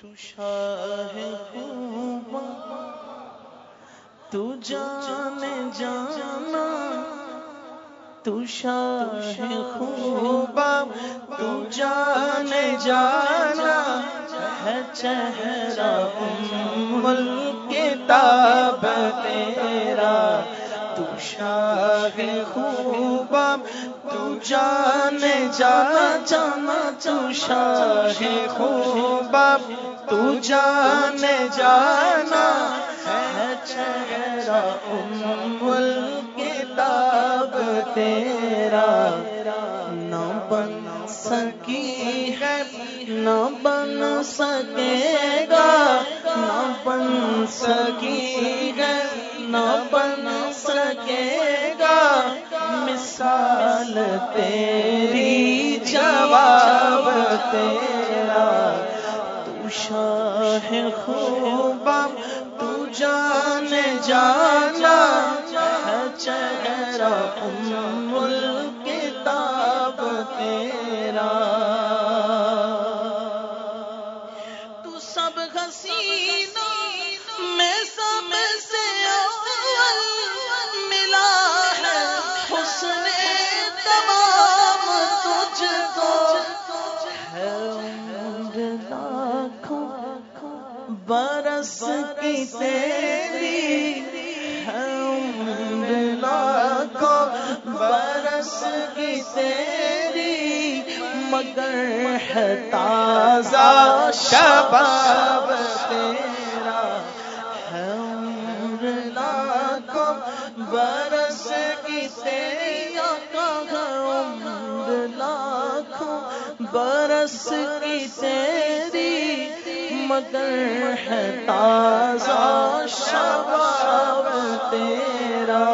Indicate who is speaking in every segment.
Speaker 1: تو شاہ خوبا تو جانے جانا، تو شاہ خوبا تو جانے جانا، ہے چہرہ ام الکتاب تیرا. تو شاہ خوبا تو جانے جانا جانا، تو شاہ خوبا تو جانے جانا، ہے چہرہ ام الکتاب تیرا. نہ بن سکی ہے نہ بن سکے گا، نہ بن سکی ہے نہ بن سکے گا، مثال تیری جواب تیرا. تو شاہ خوبا تو جانے جانا، ہے چہرہ ام الکتاب تیرا. تو سب حسینوں میں سب سے اول ملا ہے، حسن تمام تجھ کو ہے. عمر لاکھوں برس کی تیری ہے، عمر لاکھوں برس کی تیری، مگر ہے تازہ شباب تیرا. ہے عمر لاکھوں برس کی تیری، ہے عمر لاکھوں برس کی تیری، مگر ہے تازہ شباب تیرا.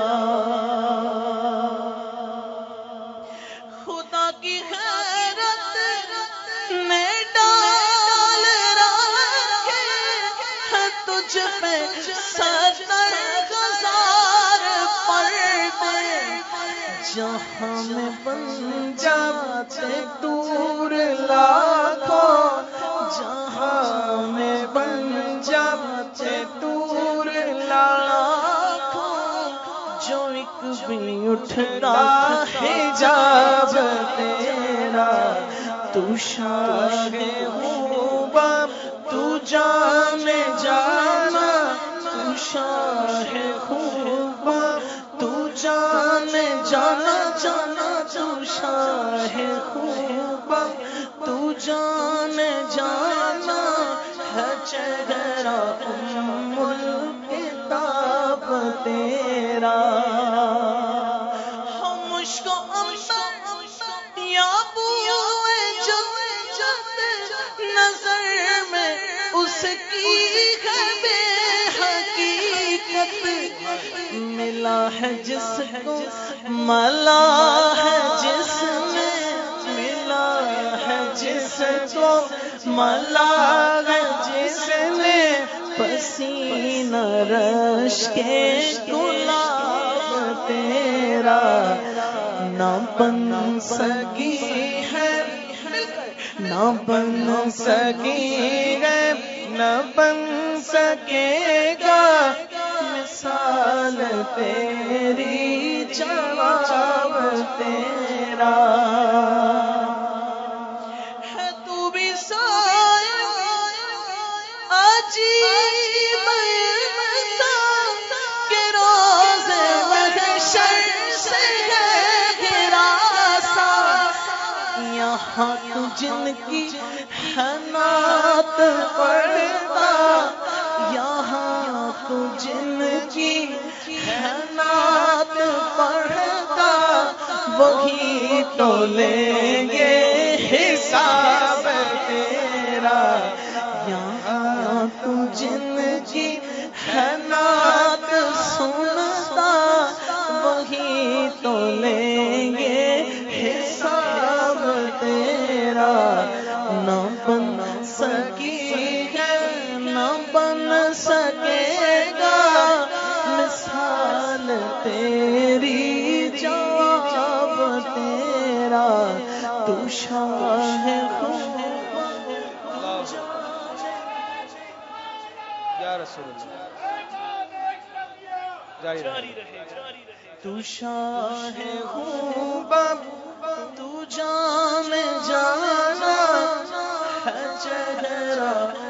Speaker 1: خدا کی غیرت نے ڈال رکھے ہے تجھ پہ ستر ہزار پردے، جہاں میں بن جاتے دور لاکھوں، جہاں میں بن جاتے دور لاکھوں، جو ایک بھی اٹھتا حجاب تیرا. تو شاہ خوبا تو جانے جانا، تو شاہ خوبا تو جانے جانا جانا، تو شاہ خوبا تو جانے جانا، ہے چہرہ ام الکتاب تیرا. یا بوئے جنت نظر میں اس کی ہے بے حقیقت، ملا ہے جس کو ملا ہے جس نے، ملا ہے جس کو ملا ہے جس نے، پسینہ رش کے گلاب تیرا. نہ بن سکی ہے نہ بن سکی ہے نہ بن سکے گا، مثال تیری جواب تیرا. ہے تو بھی سایہ عجیب انسان کے روزے محشر سے ہے ہراساں، یہاں تو جن کی ہے نعت پڑھتا، یہاں تو جن کی ہے نعت پڑھتا، وہی تو لیں گے حساب تیرا. یہاں تو جن کی ہے نعت سنتا، وہی تو لیں گے حساب تیرا. نہ بن سکی ہے نہ بن سکے گا، مثال تیری جواب تیرا. تو شاہ خوبا
Speaker 2: یا رسول اللہ. جاری رہے.
Speaker 1: تو شاہ خوبب تو جام جانا ہے چہرہ